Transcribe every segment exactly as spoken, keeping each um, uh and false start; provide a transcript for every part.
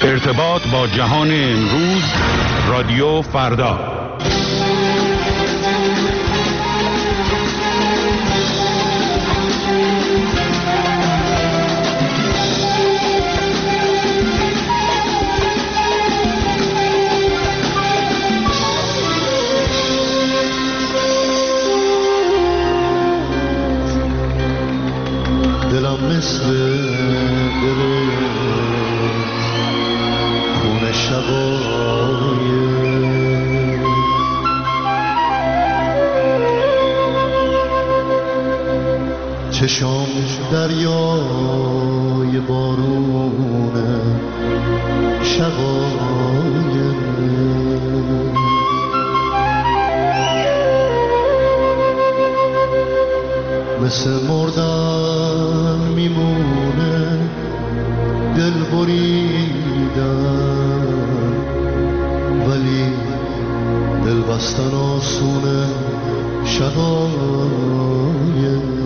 ارتباط با جهان امروز، رادیو فردا. دلم مثل دل خون شبای چشام دریای بارونه شبای مثل مردن میمونه دل بریدن، ولی دل بستن آسونه شقای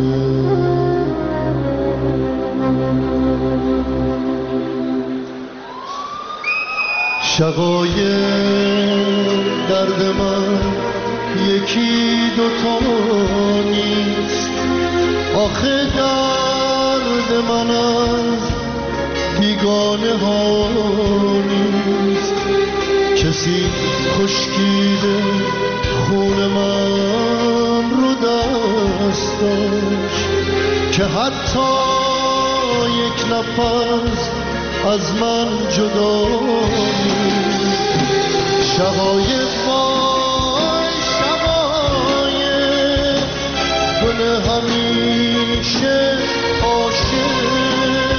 شقای درد من یکی دوتا نیست، آخه درد من از بیگانه ها نیست. کسی خشکیده خون من رو دست داشت که حتی یک نفس از من جدا نیست. شبای وای شبای گل همیشه عاشق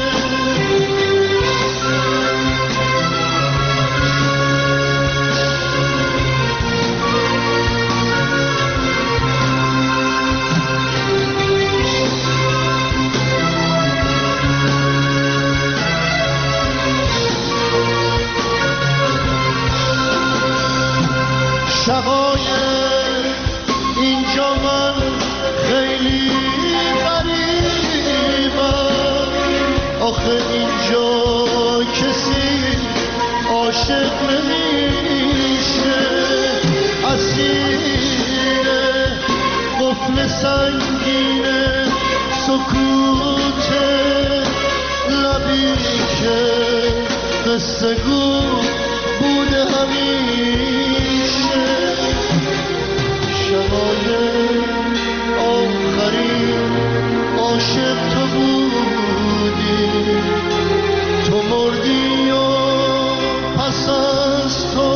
شبای اینجا من خیلی غریبم، آخه اینجا کسی عاشق نمیشه. اسیر قفل سنگین سکوت لبی که قصه گو بوده همیشه. شبای آخرین عاشق تو بودی، تو مردی و پس از تو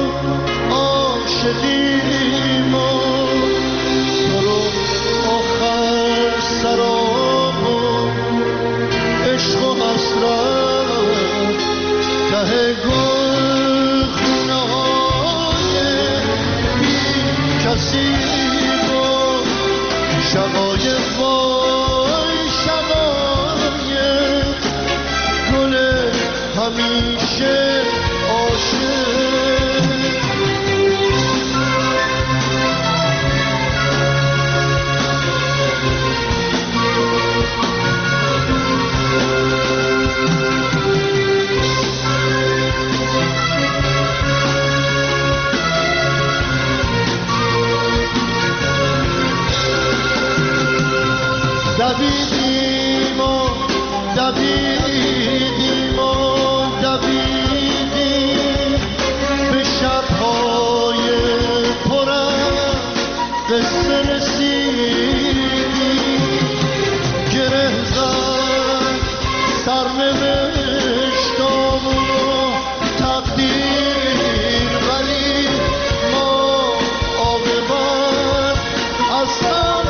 عاشقیم و تو رو آخر سراب و عشق و حسرت ته گل خونه های بی کسی بود. شبای وای شبای گل همیشه عاشق دویدیم و دویدیم و دویدیم به شب‌های پر از قصه رسیدیم. گره زد سرنوشتامون و تقدیر، ولی ما عاقبت از هم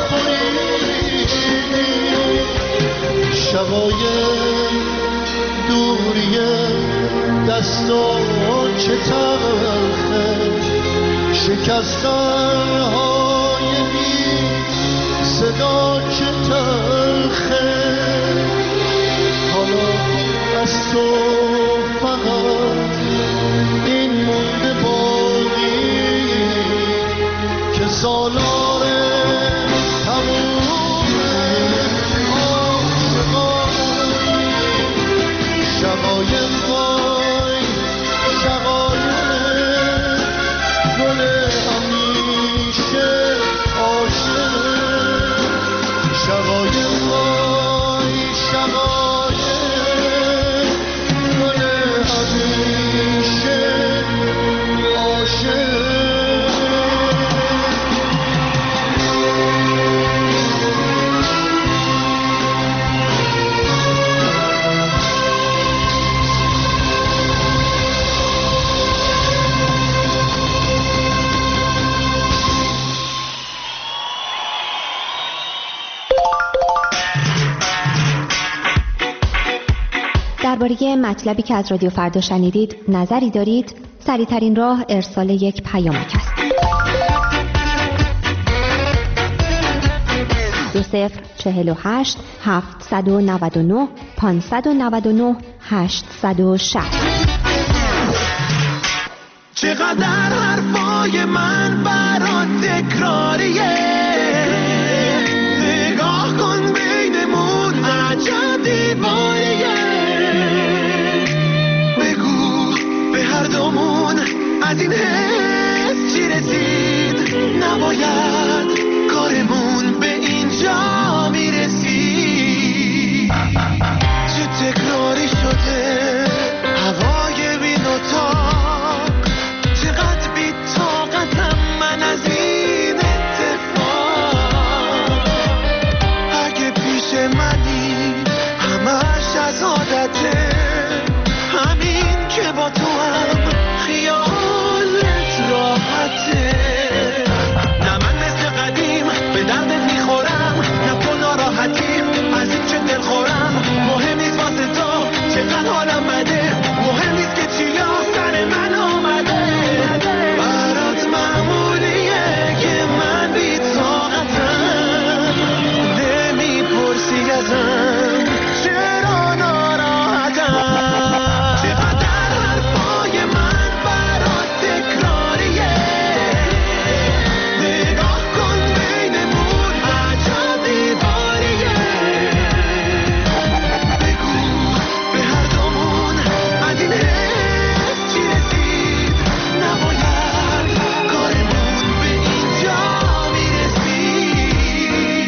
بریدیم. شبای دوری دستا چه تلخه، شکستن‌های بی صدا چه تلخه. حالا از تو فقط این مونده باقی که سالار تموم عاشقانی. شبای وای درباره مطلبی که از رادیو فردا شنیدید نظری دارید؟ سریع‌ترین راه ارسال یک پیامک است. دو صفر چهل و هشت هفتصد و نود و نه پانصد و نود و نه هشتصد و شصت. چقدر حرفای من برات تکراریه، نگاه کن بینمون عجب دیواریه، بگو به هر دومون از این حس چی رسید، نباید کارمون به اینجا میرسید. چه تکراری شده هوای بی اتاق، چقدر بی طاقتم من از این اتفاق. اگه پیش منی همش از عادته، همین که با تو هم خیالت راحته. نه من مثل قدیم به دردت میخورم، نه تو ناراحتیم از این چه دل خورم. مهم نیست واسه تو چقدر حالم بده، مهم نیست که چیا سر من آمده. برات معمولیه که من بی طاقتم، نمیپرسی ازم چرا ناراحتم. چقدر حرفای من برات تکراریه، نگاه کن بینمون عجب دیواریه، بگو به هر دومون از این حس چی رسید، نباید کارمون به اینجا میرسید.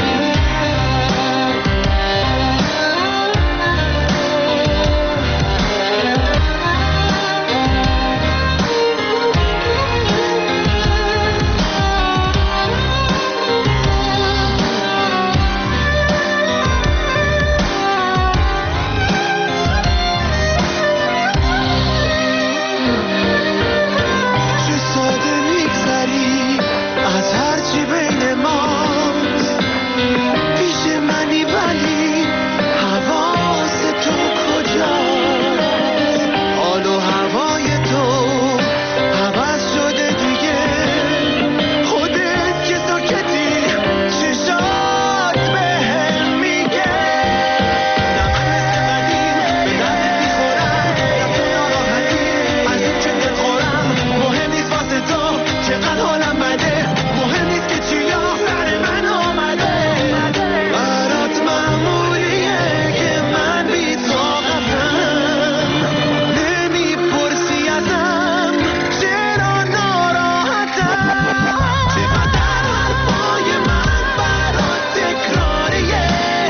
چه ساده میگذری از هرچی بین ماست، پیش منی ولی حواس تو کجاست. حال و هوای تو عوض شده دیگه، خودت که ساکتی چشات بهم میگه. نه من مثل قدیم به دردت میخورم، نه تو ناراحتی از این چه دل خورم. مهم نیست واسه تو چقدر حالم بده، مهم نیست که چیا سر من آمده. برات معمولیه که من بی طاقتم، نمیپرسی ازم چرا ناراحتم. چقدر حرفای من برات تکراریه،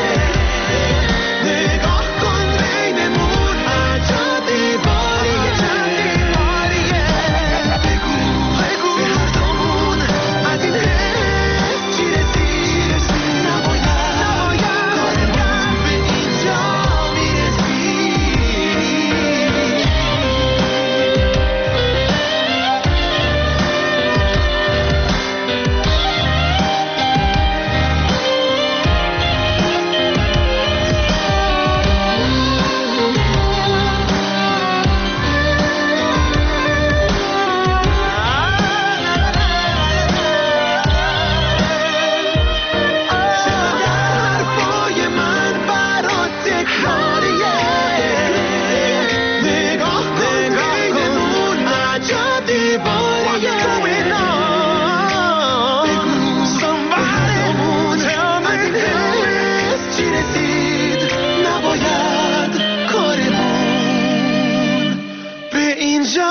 نگاه کن بینمون عجب دیواریه، بگو بگو به هر دومون از این حس چی رسید، نباید کارمون به اینجا حرفای من برات تکراریه، نگاه کن بینمون عجب دیواریه، بگو سنبرمون از این حس چی رسید، نباید کارمون به اینجا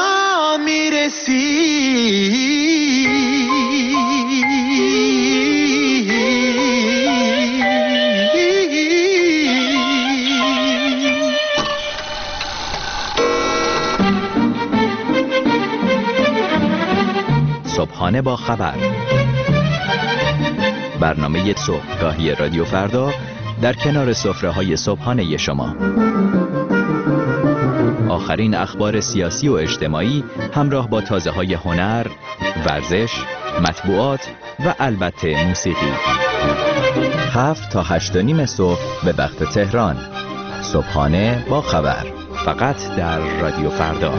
میرسید. صبحانه با خبر، برنامه صبحگاهی رادیو فردا در کنار سفره‌های صبحانه شما. آخرین اخبار سیاسی و اجتماعی همراه با تازه‌های هنر، ورزش، مطبوعات و البته موسیقی. هفت تا هشت و نیم صبح به وقت تهران. صبحانه با خبر، فقط در رادیو فردا.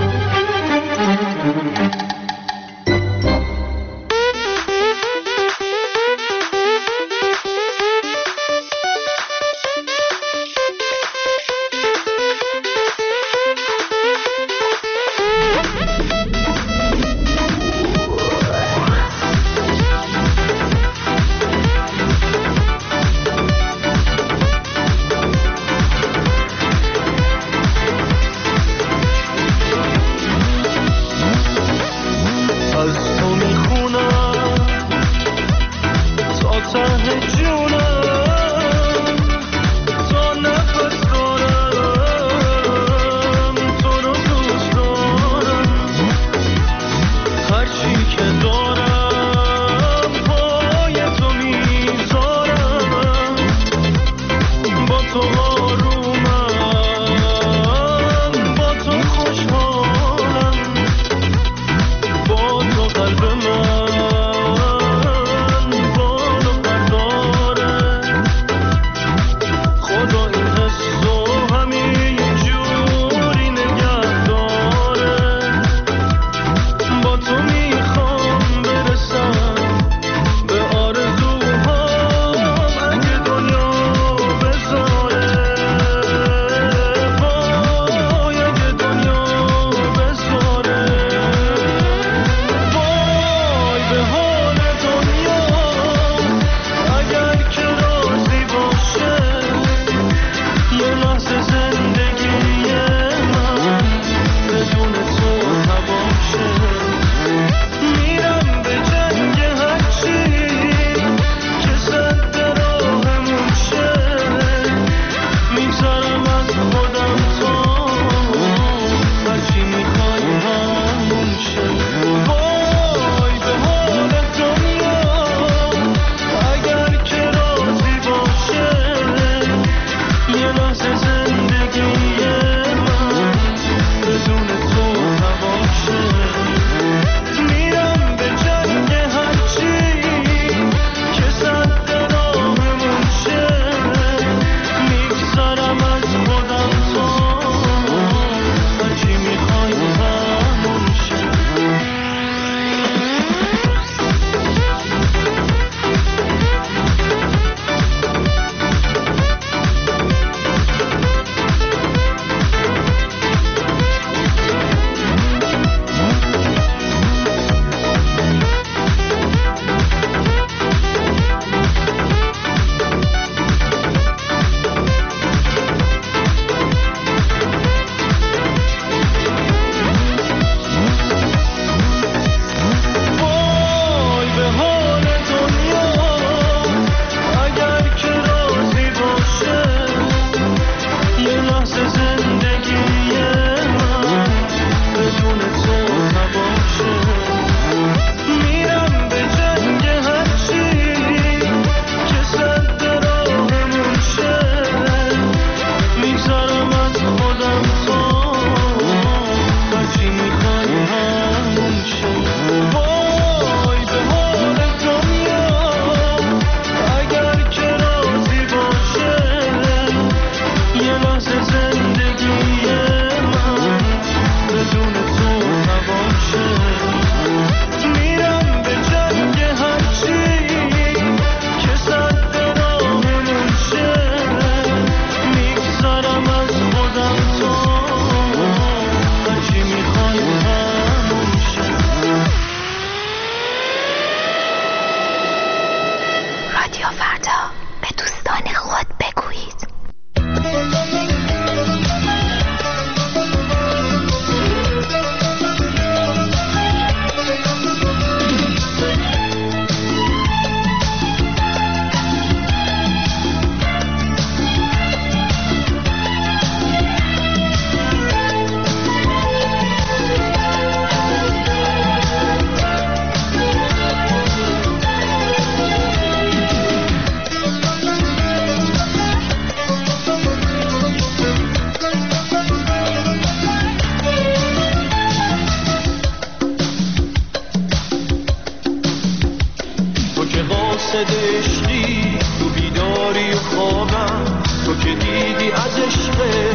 عشقی تو بیداری و خوابم، تو که دیدی از عشق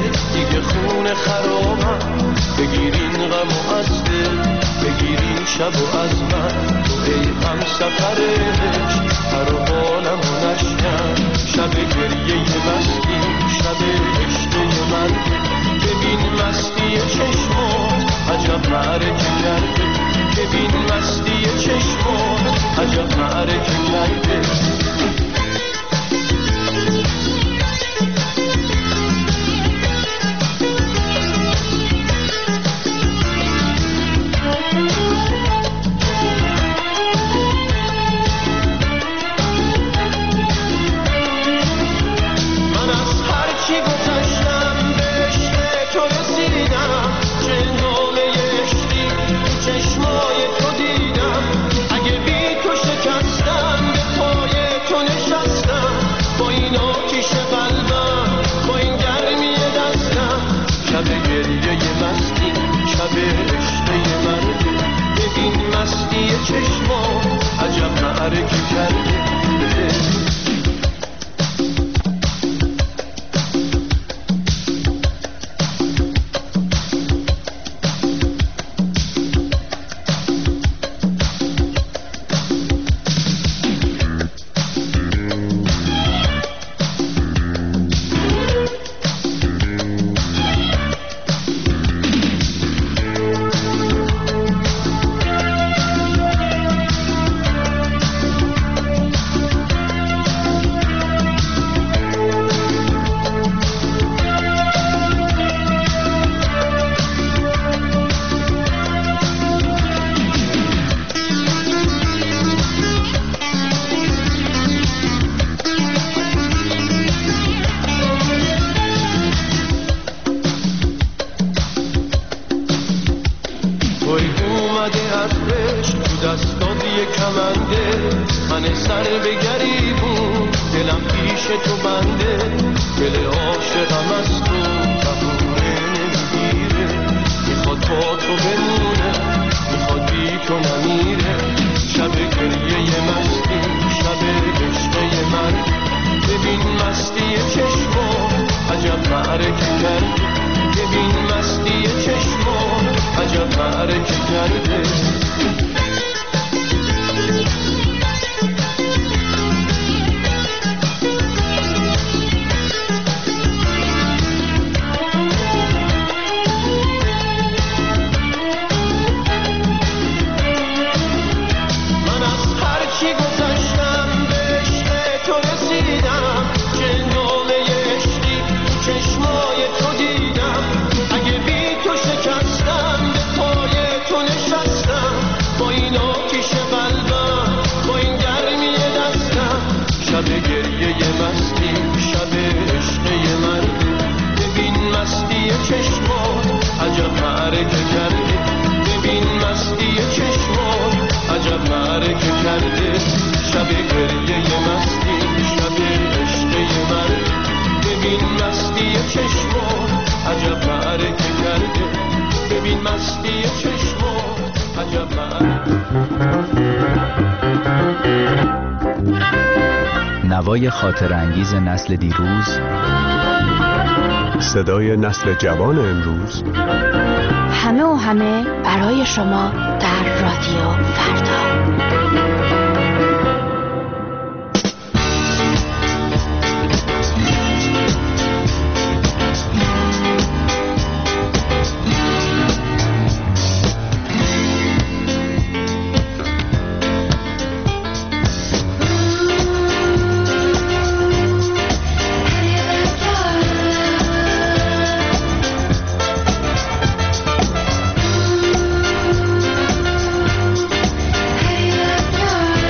مسته بگیری شب و از من تو ای هم سفرش هر حالم و نشکن شب گریه مستی شب عشق من ببین مستی چشمات عجب معرکه کرده ببین مستی چشمات عجب معرکه کرده نوای خاطر انگیز نسل دیروز، صدای نسل جوان امروز، همه و همه برای شما در رادیو فردا. Hey,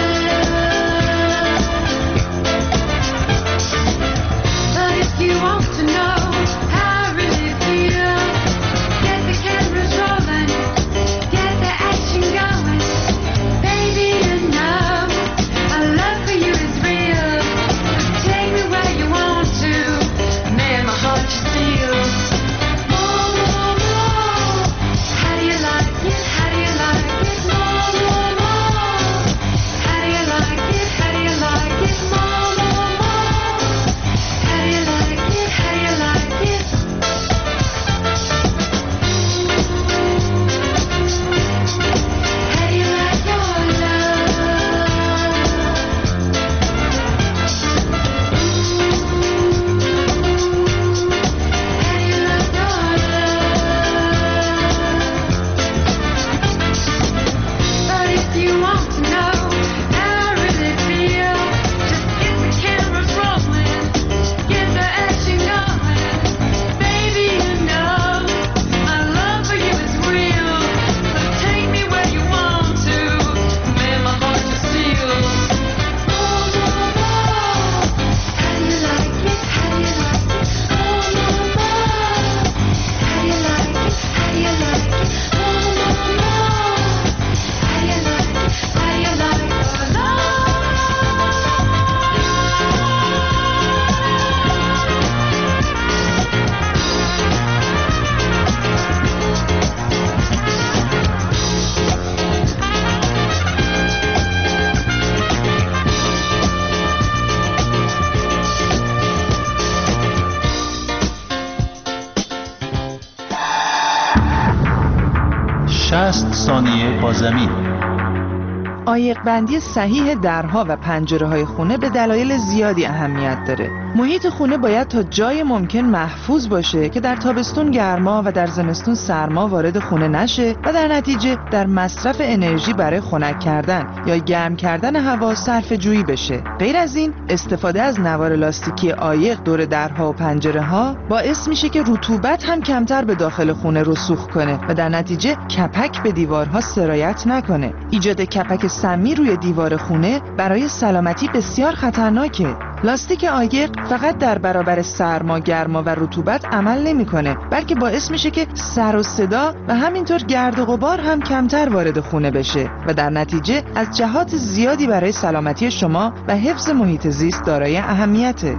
شصت ثانیه با زمین. عایق بندی صحیح درها و پنجره‌های خونه به دلایل زیادی اهمیت داره. محیط خونه باید تا جای ممکن محفوظ باشه که در تابستون گرما و در زمستون سرما وارد خونه نشه و در نتیجه در مصرف انرژی برای خنک کردن یا گرم کردن هوا صرفه جویی بشه. غیر از این، استفاده از نوار لاستیکی عایق دور درها و پنجره‌ها باعث میشه که رطوبت هم کمتر به داخل خونه رسوخ کنه و در نتیجه کپک به دیوارها سرایت نکنه. ایجاد کپک سمی روی دیوار خونه برای سلامتی بسیار خطرناکه. لاستیک عایق فقط در برابر سرما، گرما و رطوبت عمل نمی‌کنه، بلکه باعث میشه که سر و صدا و همینطور گرد و غبار هم کمتر وارد خونه بشه و در نتیجه از جهات زیادی برای سلامتی شما و حفظ محیط زیست دارای اهمیته.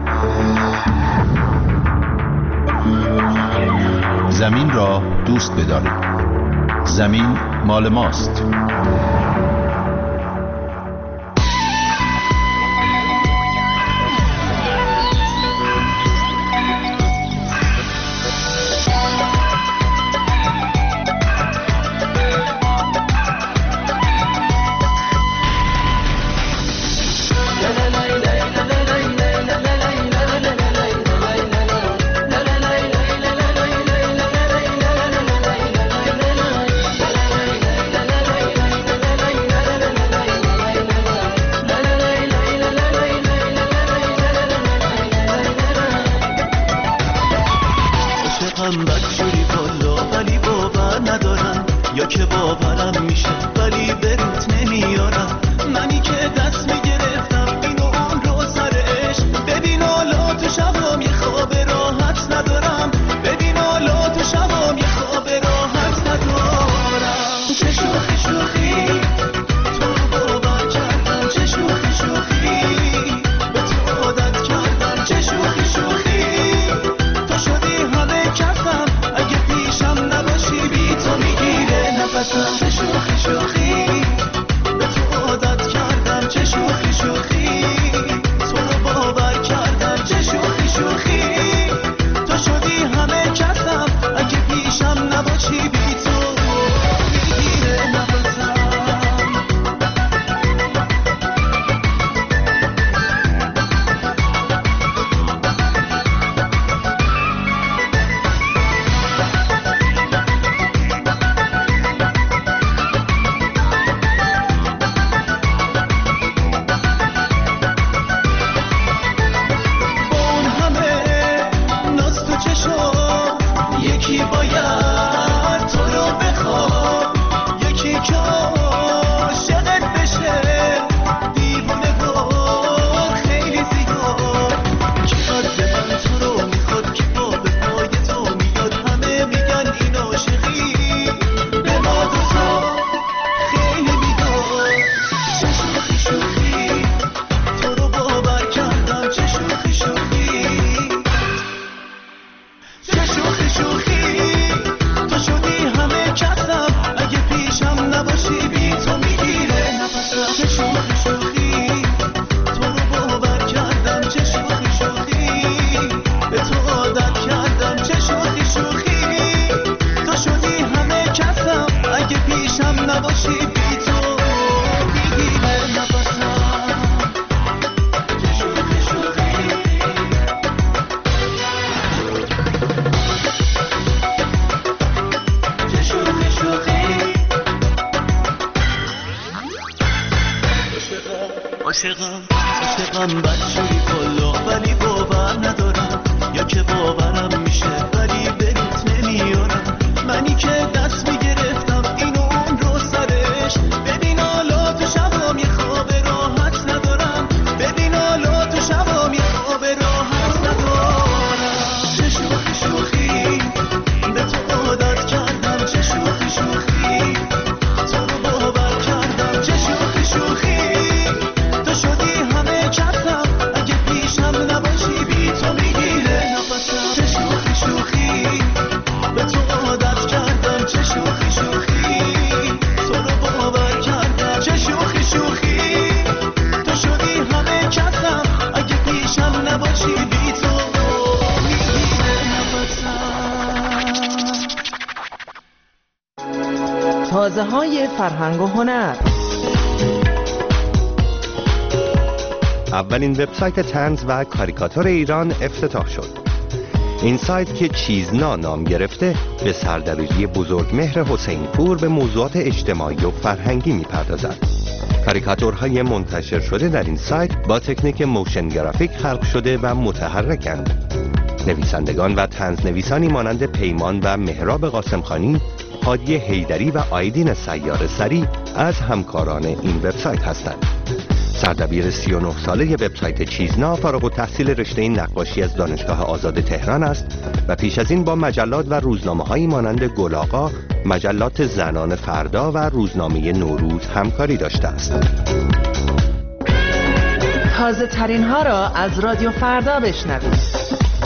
زمین را دوست بدارید. زمین مال ماست. عاشقم عاشقم بچه‌ی کلا ولی باور ندارم یا که باورم میشه ولی به روت نمیارم منی که دست میگرفتم اینو اون رو سرش ببین حالا تو شبام یه خواب راحت ندارم ببین حالا تو شبام یه خواب راحت ندارم چه شوخی شوخی به تو عادت کردم چه شوخی شوخی تو رو باور کردم چه شوخی شوخی اگه پیشم نباشی بی تو میگیره نفسم چه شوخی شوخی تازه های فرهنگ و هنر. اولین وبسایت طنز و کاریکاتور ایران افتتاح شد. این سایت که چیزنا نام گرفته به سردبیری بزرگمهر حسین پور به موضوعات اجتماعی و فرهنگی می‌پردازد. کاریکاتورهای منتشر شده در این سایت با تکنیک موشن گرافیک خلق شده و متحرکند. نویسندگان و طنز نویسانی مانند پیمان و مهراب قاسمخانی، هادی حیدری و آیدین سیار سری از همکاران این وبسایت هستند. سردبیر سی و نه ساله وبسایت چیزنا فارغ التحصیل رشته نقاشی از دانشگاه آزاد تهران است و پیش از این با مجلات و روزنامه‌هایی مانند گلاغا، مجلات زنان فردا و روزنامه نوروز همکاری داشته است. تازه ترین ها را از رادیو فردا بشنوید.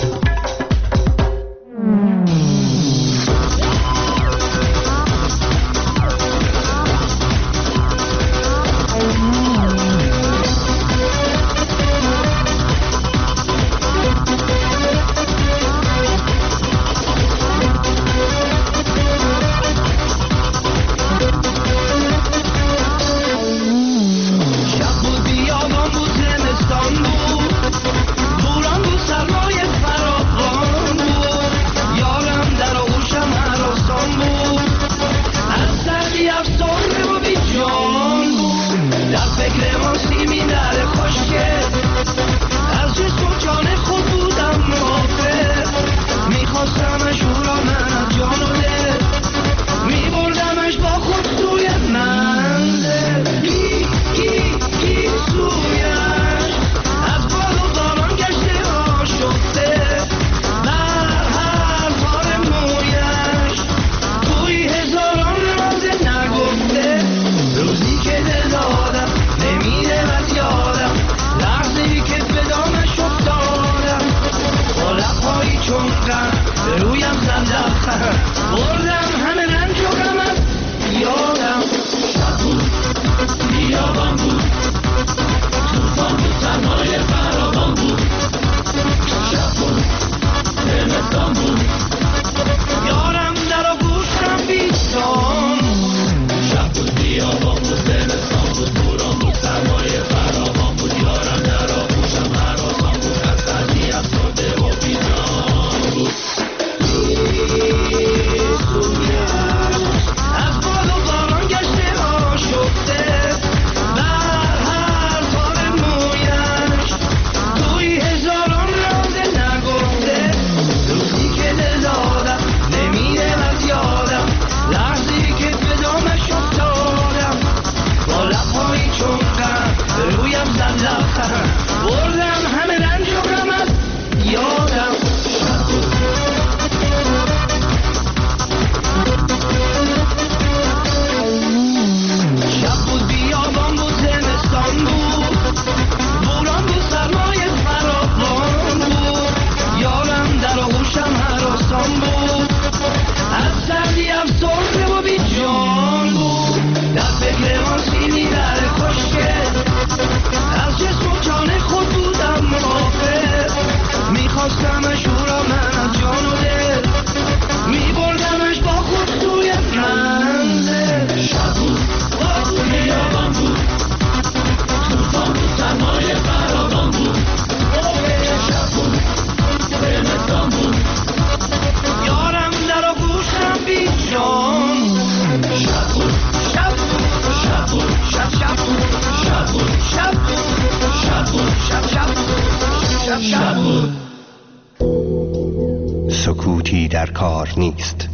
سکوتی در کار نیست.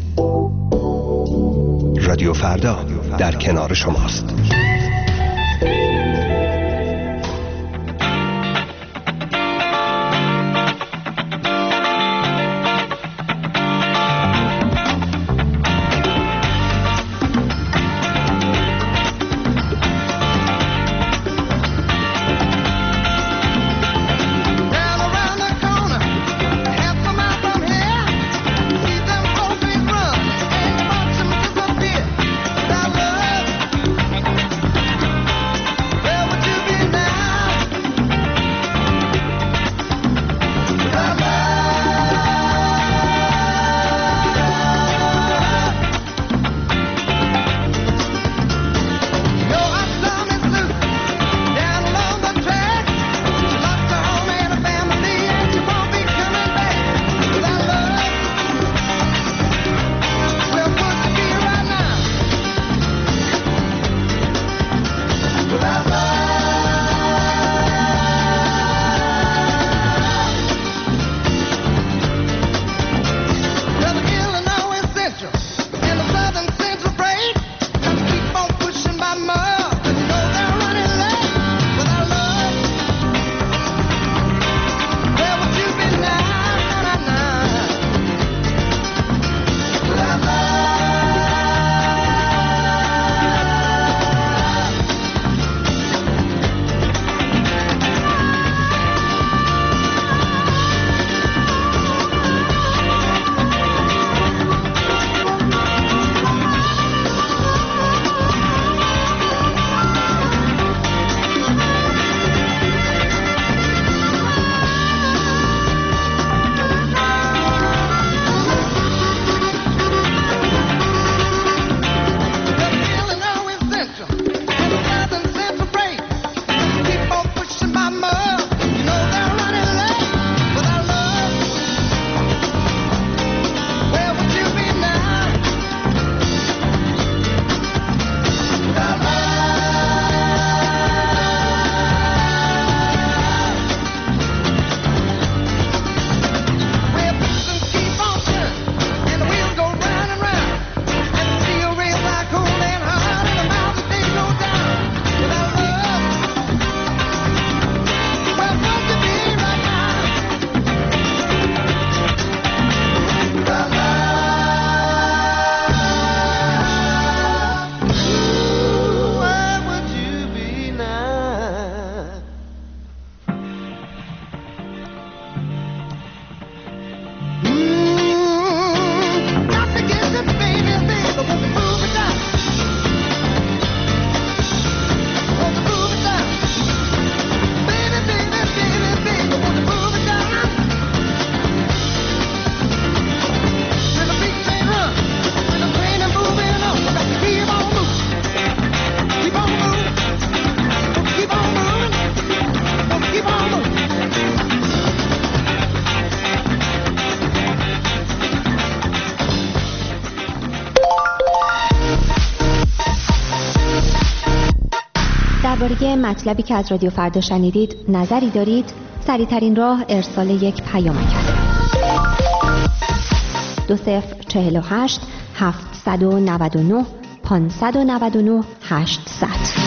رادیو فردا در کنار شماست. درباره مطلبی که از رادیو فردا شنیدید نظری دارید؟ سریع‌ترین راه ارسال یک پیامک است. دو صفر چهل و هشت هفتصد و نود و نه پانصد و نود و نه هشتصد.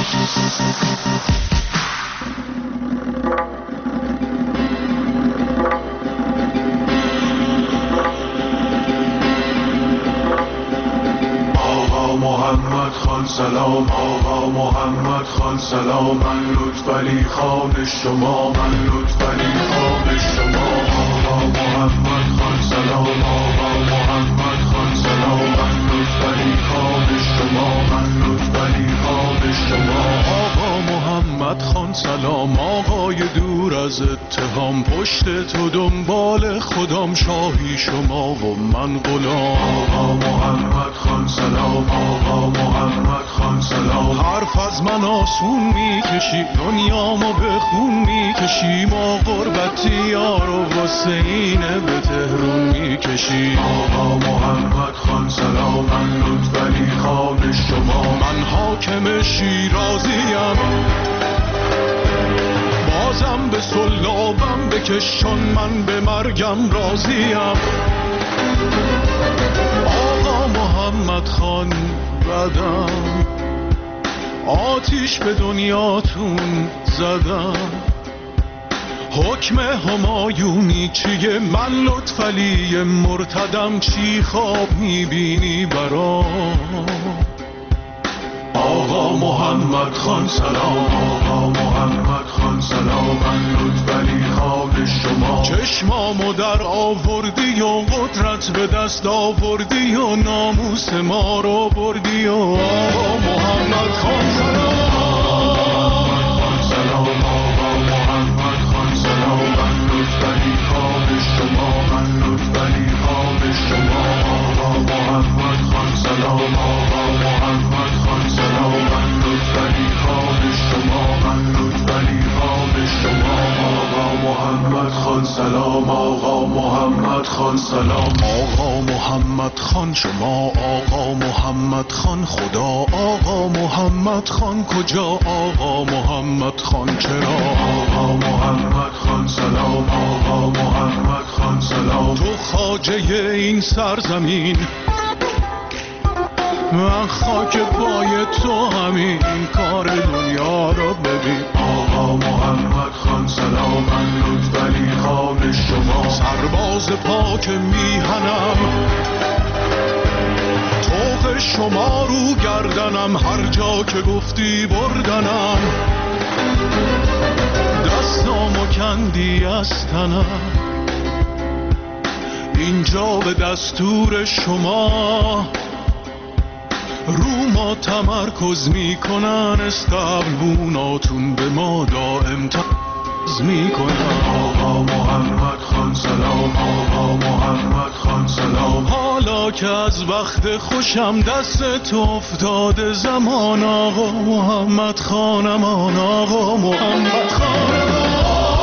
محمد خان سلام، آقا محمد خان سلام، من لطفعلی خان شما، من لطفعلی خان شما. آقا محمد خان سلام، آقا محمد خان سلام، من لطفعلی خان شما، من لطفعلی خان شما. آقا محمد خان سلام، آقای دور از اتهام، پشت تو دنبال خودم، شاهی شما و من غلام. آقا محمد خان سلام، آقا محمد خان سلام، حرف از من آسون میکشی، دنیامو به خون میکشی، ما غربتی یار و حسین به تهرون میکشی. آقا محمد خان سلام، من لطفعلی خان شما، من حاکم شیرازیم، بازم به سلابم بکشان، من به مرگم راضیم. آقا محمد خان بدم، آتیش به دنیاتون زدم، حکم همایونی چیه؟ من لطفعلی مرتدم، چی خواب میبینی برام؟ آقا محمد خان سلام، آقا محمد خان سلام، من لطفعلی خان شما، چشمامو در آوردی و قدرت به دست آوردی و ناموس ما رو بردی و آقا محمد خان سلام، آقا محمد خان سلام، من لطفعلی خان شما، من لطفعلی خان شما. آقا محمد خان سلام، آقا محمد خان سلام، من لطفعلی خان شما، من لطفعلی خان شما. آقا محمد خان سلام، آقا محمد خان سلام، آقا محمد خان شما، آقا محمد خان خدا، آقا محمد خان کجا، آقا محمد خان چرا؟ آقا محمد خان سلام، آقا محمد خان سلام، تو خواجه این سرزمین، من خاک پای تو، همین کار دنیا رو ببین. آقا محمد خان سلام، من لطفعلی خان شما، سرباز پاک میهنم، طوق شما رو گردنم، هر جا که گفتی بردنم، دستامو کندی از تنم، اینجا به دستور شما رو ما تمرکز میکنن، استقلبوناتون به ما دائم تمرکز میکنن. آقا محمد خان سلام، آقا محمد خان سلام، حالا که از وقت خوشم دست تو افتاده زمان، آقا محمد خانمان، آقا محمد خانمان.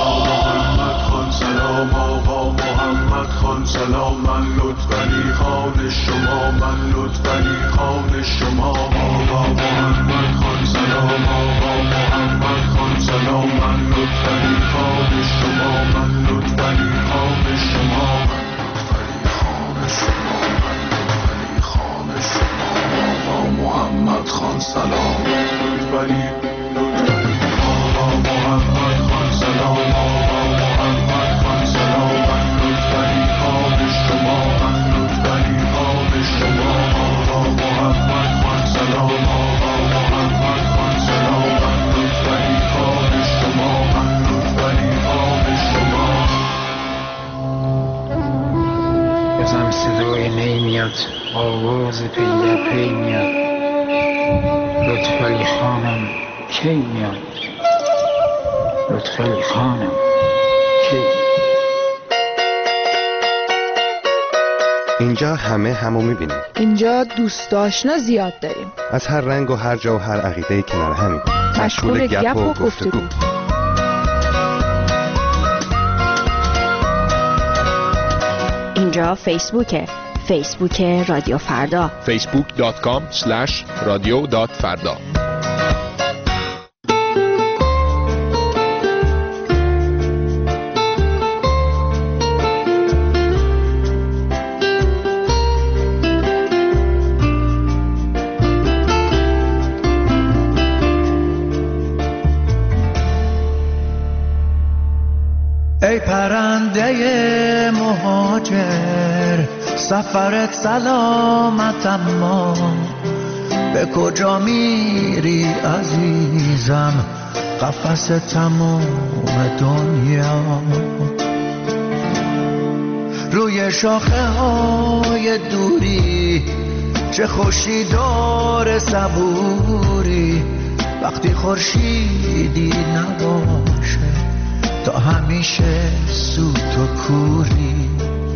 سلام آقا محمد خان سلام، من لطفعلی خان شما، من لطفعلی خان شما. آقا محمد خان سلام، آقا محمد خان سلام، من لطفعلی خان شما، من لطفعلی خان شما، من لطفعلی خان شما، من لطفعلی خان شما. آقا محمد خان سلام، لطفعلی لطفعلی آقا محمد خان سلام، آقا محمد خان سلام، من لطفعلی خان شما، من لطفعلی خان شما. آقا محمد خان سلام، آقا محمد خان سلام، من لطفعلی خان شما، من لطفعلی خان شما. بازم صدای نی میاد، آواز پی در پی میاد، لطفعلی خانم کی میاد، لطفعلی خانم کی؟ اینجا همه همو میبینیم، اینجا دوست آشنا زیاد داریم، از هر رنگ و هر جا و هر عقیده کنار همیم، مشغول گپ و گفتگو. اینجا فیسبوکه، فیسبوک رادیو فردا، فیسبوک دات کام اسلش رادیو دات فردا. ای پرنده مهاجر سفرت سلامت، اما به کجا میری عزیزم؟ قفس تمام دنیا. روی شاخه های دوری چه خوشی داره صبوری، وقتی خورشیدی نباشه تا همیشه سوت و کوری.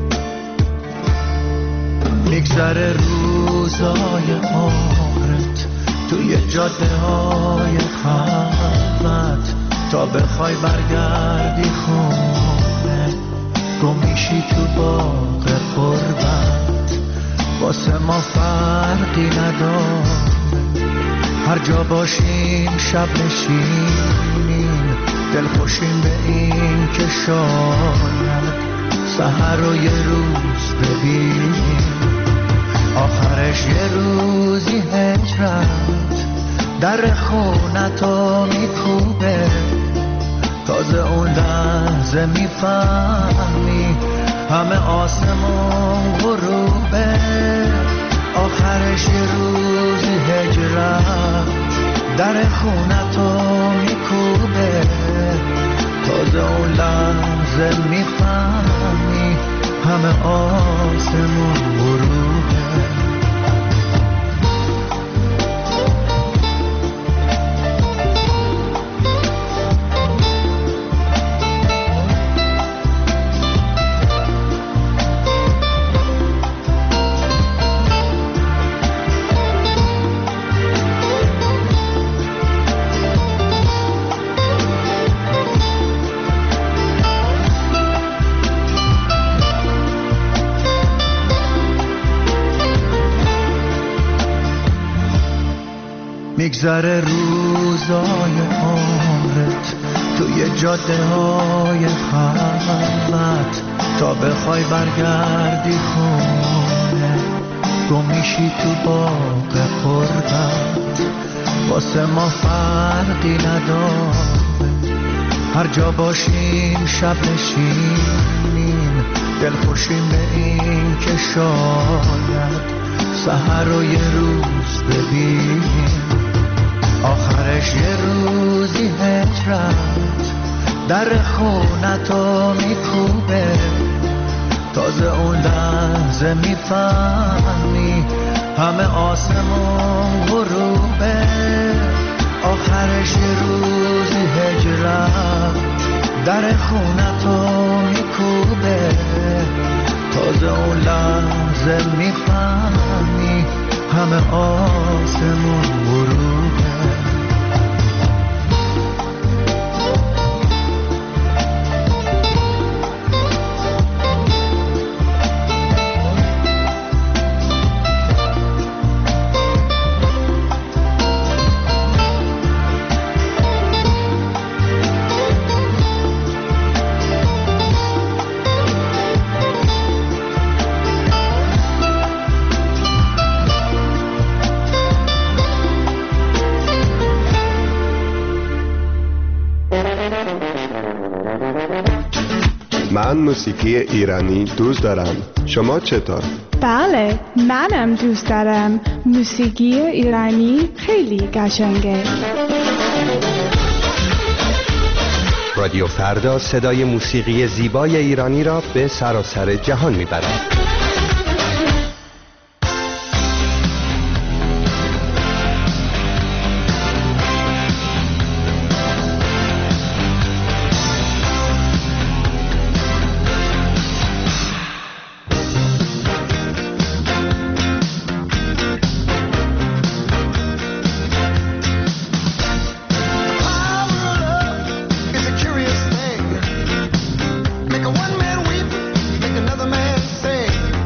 میگذره روزای عمرت توی جاده های خلوت، تا بخوای برگردی خونه گم میشی تو باغ قربت. واسه ما فرقی نداره هر جا باشیم شب نشینیم، دل خوشیم به این که شاید سحر رو یه روز ببینیم. آخرش یه روزی هجرت در خونتو میکوبه، تازه اون لحظه میفهمی همه آسمون غروبه. آخرش یه روزی هجرت در خونتو میکوبه، تازه اون لحظه میفهمی همه آسمون غروبه. میگذره روزای عمرت توی جاده های خلوت، تا بخوای برگردی خونه گم میشی تو باغ قربت. واسه ما فرقی نداره هر جا باشیم شب نشینیم، دل خوشیم به این که شاید سحر رو یه روز ببینیم. آخرش یه روزی هجرت در خونتو میکوبه، تازه اون لحظه میفهمی همه آسمون غروبه. آخرش یه روزی هجرت در خونتو میکوبه، تازه اون لحظه میفهمی همه آسمون غروبه. من موسیقی ایرانی دوست دارم. شما چطور؟ بله، منم دوست دارم. موسیقی ایرانی خیلی قشنگه. رادیو فردا صدای موسیقی زیبای ایرانی را به سراسر جهان میبرد. Make a one man weep, make another man sing.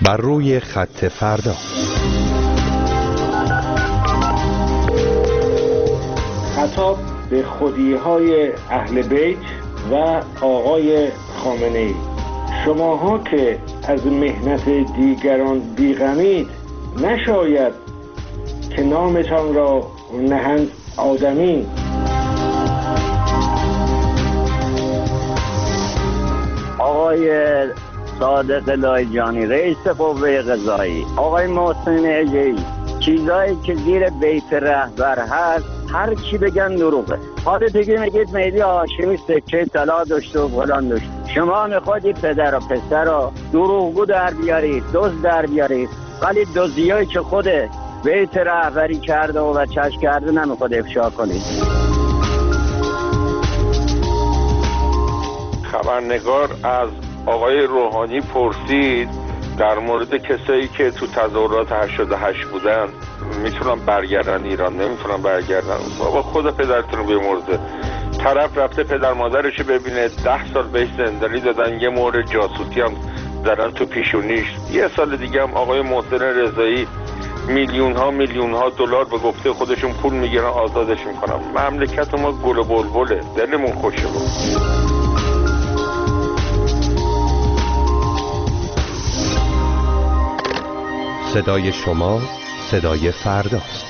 بر روی خط فردا. خطاب به خودی‌های اهل بیت و آقای خامنه‌ای: شماها که از مهنت دیگران بیغمید، نشاید که نامتان را نهند آدمی. آقای صادق لاهیجانی رئیس قوه قضایی، آقای محسن اژه‌ای، چیزایی که زیر بیت رهبر هست هر چی بگن دروغه. حالا دیگه میگید مهدی هاشمی سکه طلا داشته و فلان داشته. شما میخواید پدر و پسر رو دروغگو در بیارید، دزد در بیارید، ولی دزدیایی که خود بیت رهبری کرده و بچه‌اش کرده نمیخواد افشا کنید. خبرنگار از آقای روحانی پرسید در مورد کسایی که تو تظاهرات هشتاد و هشت بودن میتونن برگردن ایران، نمیتونن برگردن. بابا خود پدرتون رو بیامرزه. طرف رفته پدر مادرش ببینه، ده سال بهش زندانی دادن، یه مورد جاسوسی هم زدن تو پیشونیش. یه سال دیگه هم آقای محسن رضایی میلیون ها میلیون ها دلار به گفته خودشون پول میگیرن آزادش میکنن. مملکت ما گل و بلبله، دلمون خوشه بود. صدای شما صدای فرداست.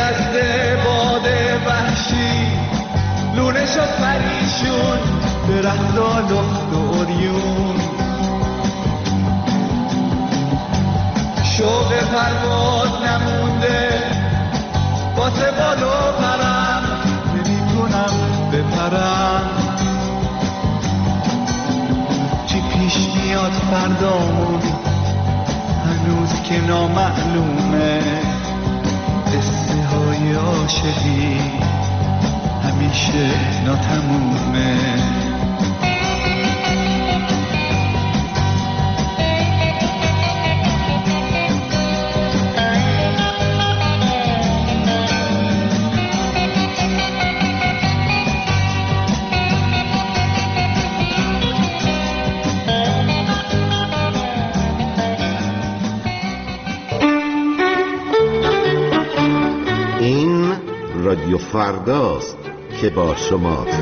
دست باد وحشی لونه شد پریشون درخت و لخت و اوریون شوق پرواز نمونده واسه بالو پرم نمیتونم بپرم چی پیش میاد فردامون هنوز که نامعلومه قصه های عاشقی همیشه ناتمومه رادیو فرداست که با شماست.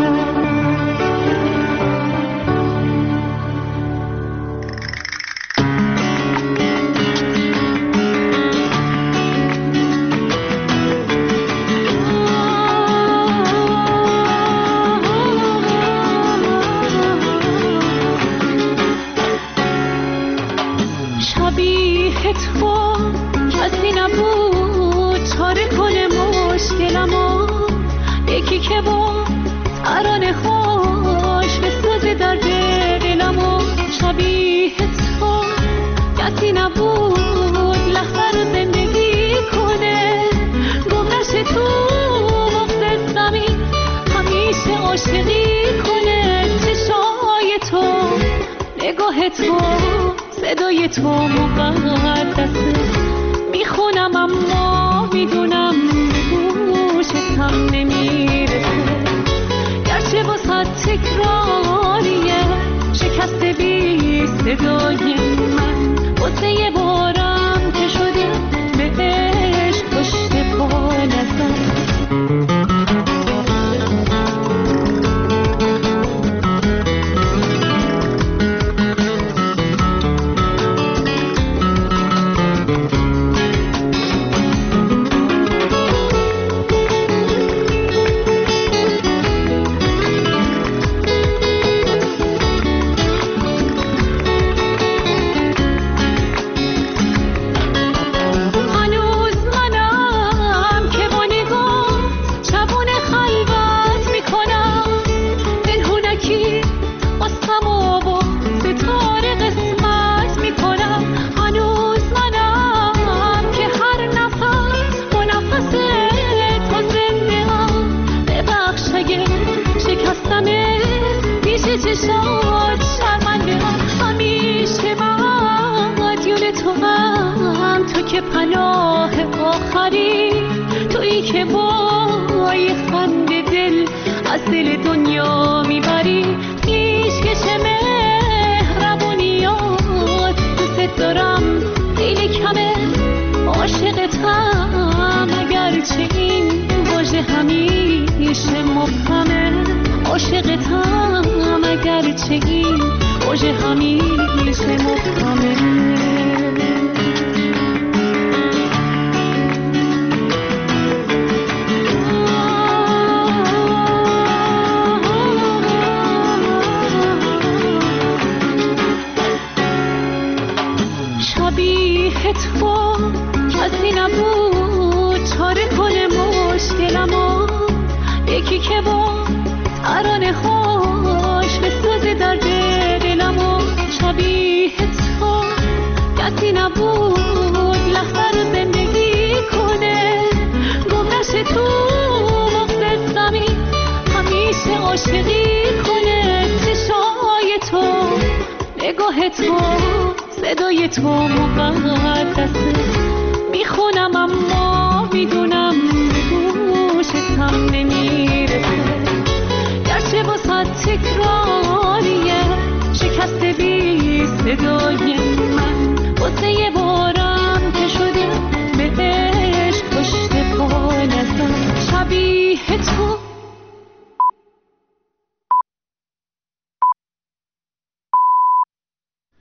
شبیه تو کسی نبود چاره کنه مشکلمو، یکی که با ترانه خوش بسازه درد دلمو. شبیه تو کسی نبود لحظه رو زندگی کنه، گمرش تو مغز زمین همیشه عاشقی کنه. چشای تو، نگاه تو، صدای تو مقدسه، میخونم اما میدونم گوشتم نمیرسه. گرچه واسه تکراریه شکست بی صدای من، واسه یه بارم که شده به عشق پشت پا نزن. پناه آخری تویی که با یه خنده دل از دل دنیا میبری. پیش کش مهربونیات دوست دارم خیلی کمه، عاشقتم اگرچه این واژه همیشه مبهمه. عاشقتم اگرچه این واژه همیشه مبهمه. شبیه تو کسی نبود چاره کنه مشکلمو، یکی که با ترانه خوش بسازه درد دلمو. شبیه تو کسی نبود لحظه رو زندگی کنه، گمرش تو مغز زمین همیشه عاشقی کنه. چشای تو، نگاه تو، صدای تو مقدسه، میخونم اما میدونم گوشتم نمیرسه. گرچه واسه تکراریه شکست بی